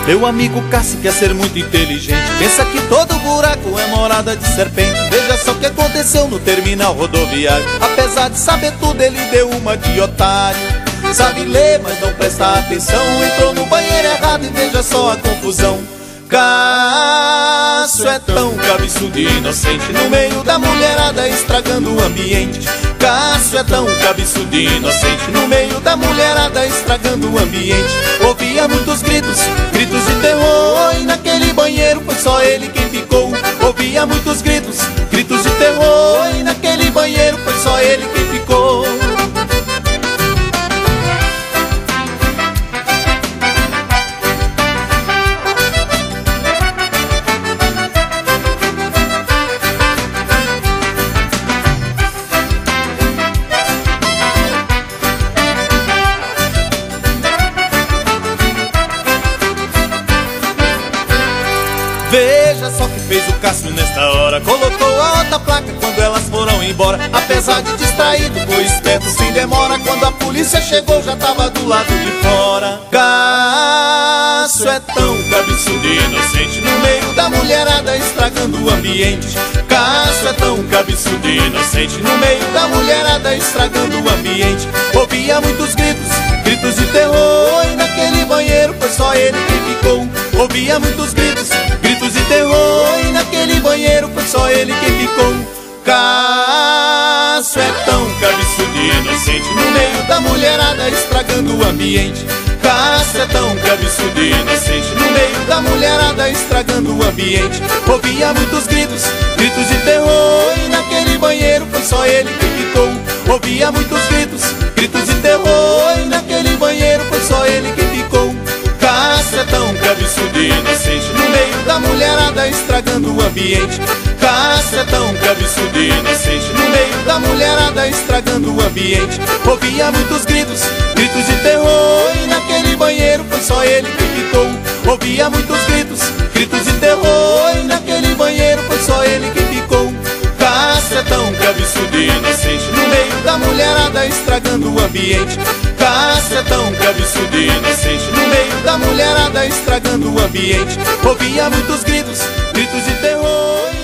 Meu amigo Cássio quer ser muito inteligente, pensa que todo buraco é morada de serpente. Veja só o que aconteceu no terminal rodoviário. Apesar de saber tudo, ele deu uma de otário. Sabe ler, mas não presta atenção. Entrou no banheiro errado e veja só a confusão. Cássio é tão cabeçudo e inocente, no meio da mulherada estragando o ambiente. Cássio é tão cabeçudo e inocente, no meio da mulherada estragando o ambiente. Ouvia muitos gritos, gritos de terror, e naquele banheiro foi só ele quem ficou. Ouvia muitos gritos, gritos de terror, e naquele banheiro foi só ele quem ficou. Veja só que fez o Cássio nesta hora. Colocou a outra placa quando elas foram embora. Apesar de distraído, foi esperto sem demora. Quando a polícia chegou já tava do lado de fora. Cássio é tão cabeçudo e inocente, no meio da mulherada estragando o ambiente. Cássio é tão cabeçudo e inocente, no meio da mulherada estragando o ambiente. Ouvia muitos gritos, gritos de terror, e naquele banheiro foi só ele quem ficou. Ouvia muitos gritos, gritos de terror, e naquele banheiro foi só ele quem ficou. Cássio é tão cabeçudo e inocente, no meio da mulherada estragando o ambiente. Cássio é tão cabeçudo e inocente, no meio da mulherada estragando o ambiente. Ouvia muitos gritos, gritos de terror, e naquele banheiro foi só ele quem ficou. Ouvia muitos gritos, gritos de terror, e naquele banheiro foi só ele quem ficou. Cássio é tão cabeçudo e inocente, no meio da mulherada estragando o ambiente. Cássio é tão cabeçudo e inocente, no meio da mulherada estragando o ambiente. Ouvia muitos gritos, gritos de terror, e naquele banheiro foi só ele quem ficou. Ouvia muitos gritos, gritos de terror, e naquele banheiro foi só ele quem ficou. Cássio é tão cabeçudo e inocente, no meio da mulherada estragando o ambiente. Cássio é tão cabeçudo e inocente, no meio da mulherada estragando o ambiente. Ouvia muitos gritos, gritos de terror.